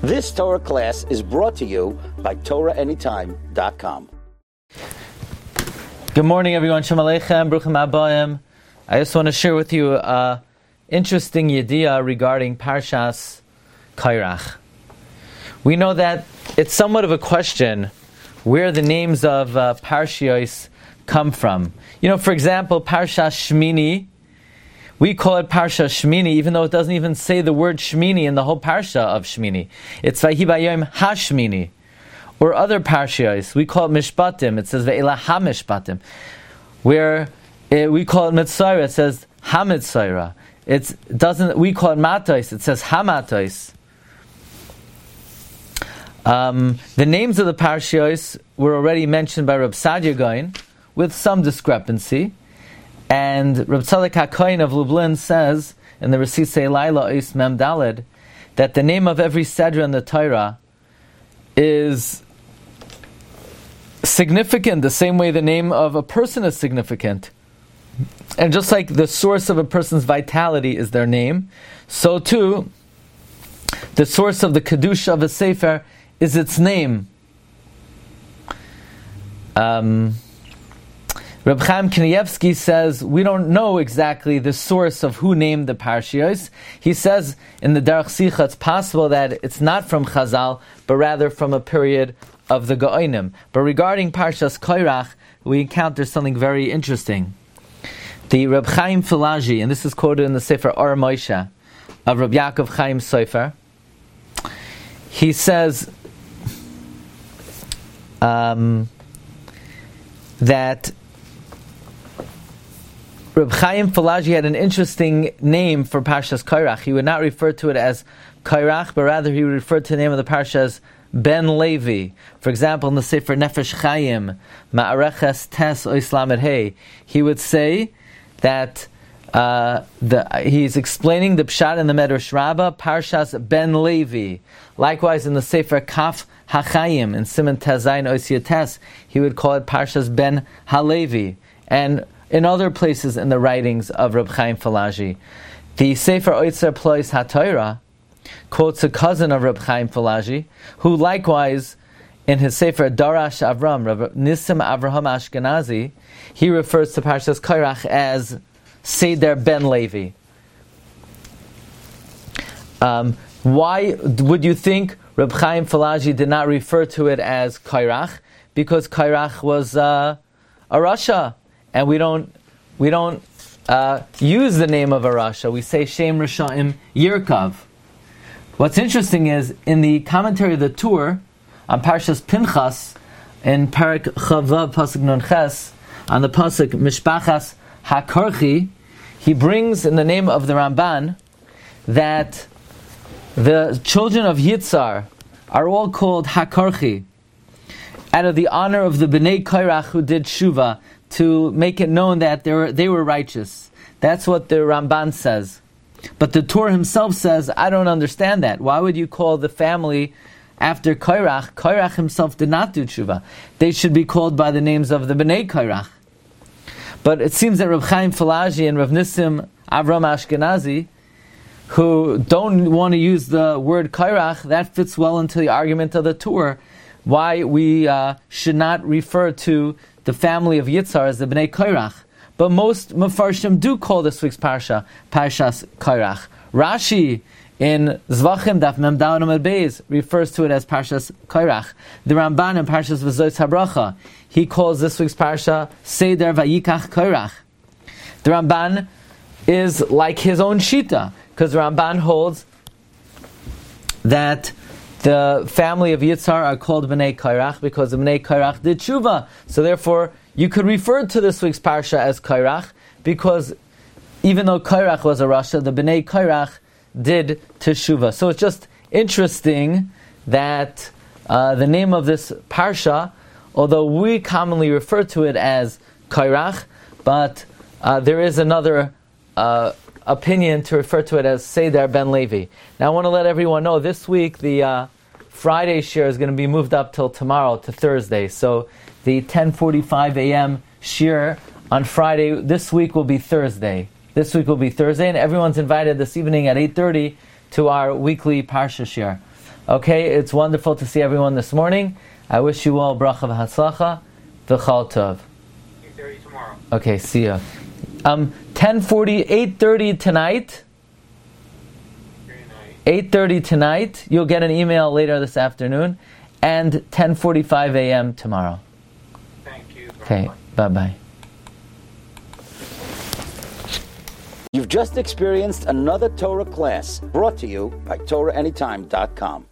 This Torah class is brought to you by TorahAnytime.com. Good morning, everyone. Shalom Aleichem, Bruchim Abayim. I just want to share with you an interesting yediyah regarding Parshas Kairach. We know that it's somewhat of a question where the names of Parshios come from. You know, for example, Parshas Shmini, we call it Parsha Shmini, even though it doesn't even say the word Shmini in the whole Parsha of Shmini. It's Vahi Bayom HaShmini. Or other Parshios, we call it Mishpatim. It says Ve'ela HaMishpatim. Where we call it Mitzayra, it says HaMitzayra. We call it Matos, it says HaMatos. The names of the Parshios were already mentioned by Reb Sadia Gaon with some discrepancy. And Reb Tzadok HaKohen of Lublin says in the Resisei Laila Ois Mem Daled that the name of every Sedra in the Torah is significant the same way the name of a person is significant. And just like the source of a person's vitality is their name, so too the source of the Kedusha of a Sefer is its name. Reb Chaim Kanievsky says we don't know exactly the source of who named the Parshios. He says in the Derech Sicha it's possible that it's not from Chazal, but rather from a period of the Gaonim. But regarding Parshas Kairach, we encounter something very interesting. The Reb Chaim Filaji, and this is quoted in the Sefer Or Moshe of Reb Yaakov Chaim Sofer, he says that Reb Chaim Filaji had an interesting name for Parshas Kairach. He would not refer to it as Kairach, but rather he would refer to the name of the Parsha as Ben Levi. For example, in the Sefer Nefesh Chaim, Ma'areches Tes Ois Lamed Hey, he would say that he's explaining the Pshat in the Medrash Rabbah, Parshas Ben Levi. Likewise, in the Sefer Kaf HaChaim, in Siman Tezayin Ois Yates, he would call it Parshas Ben Halevi. And in other places in the writings of Reb Chaim Filaji, the Sefer Oitzer Plois HaTorah quotes a cousin of Reb Chaim Filaji, who likewise, in his Sefer Darash Avram, Reb Nissim Avraham Ashkenazi, he refers to Parshas Kairach as Seder Ben Levi. Why would you think Reb Chaim Filaji did not refer to it as Kairach? Because Kairach was a Rasha. And we don't use the name of a Rasha. We say Shem Risha'im Yirkav. What's interesting is in the commentary of the Tur on Parshas Pinchas in Parak Chavav Pasuk Nun Ches on the Pasuk Mishpachas HaKorchi, he brings in the name of the Ramban that the children of Yitzhar are all called HaKorchi out of the honor of the Bnei Kairach who did Shuvah, to make it known that they were righteous. That's what the Ramban says. But the Torah himself says, I don't understand that. Why would you call the family after Kairach? Kairach himself did not do tshuva. They should be called by the names of the Bnei Kairach. But it seems that Reb Chaim Filaji and Rav Nissim Avram Ashkenazi, who don't want to use the word Kairach, that fits well into the argument of the Torah, why we should not refer to the family of Yitzhar as the Bnei Kairach. But most Mefarshim do call this week's Parsha, Parshas Kairach. Rashi in Zvachim Daf Mem Dalet Amud Beis refers to it as Parshas Kairach. The Ramban in Parshas V'Zois HaBracha, he calls this week's Parsha Seder Vayikach Kairach. The Ramban is like his own Shita, because the Ramban holds that the family of Yitzhar are called Bnei Kairach because the Bnei Kairach did Tshuva. So therefore, you could refer to this week's Parsha as Kairach, because even though Kairach was a Rasha, the Bnei Kairach did Teshuvah. So it's just interesting that the name of this Parsha, although we commonly refer to it as Kairach, but there is another opinion to refer to it as Seder Ben Levi. Now I want to let everyone know, this week the Friday shir is going to be moved up till tomorrow, to Thursday. So the 10:45 a.m. shir on Friday, this week will be Thursday. This week will be Thursday, and everyone's invited this evening at 8:30 to our weekly Parsha shir. Okay, it's wonderful to see everyone this morning. I wish you all bracha v'hatzlacha, v'chal tov. 8:30 tomorrow. Okay, see ya. 10:40, 8:30 tonight. 8:30 tonight. You'll get an email later this afternoon, and 10:45 a.m. tomorrow. Thank you. Okay, bye-bye. You've just experienced another Torah class brought to you by TorahAnytime.com.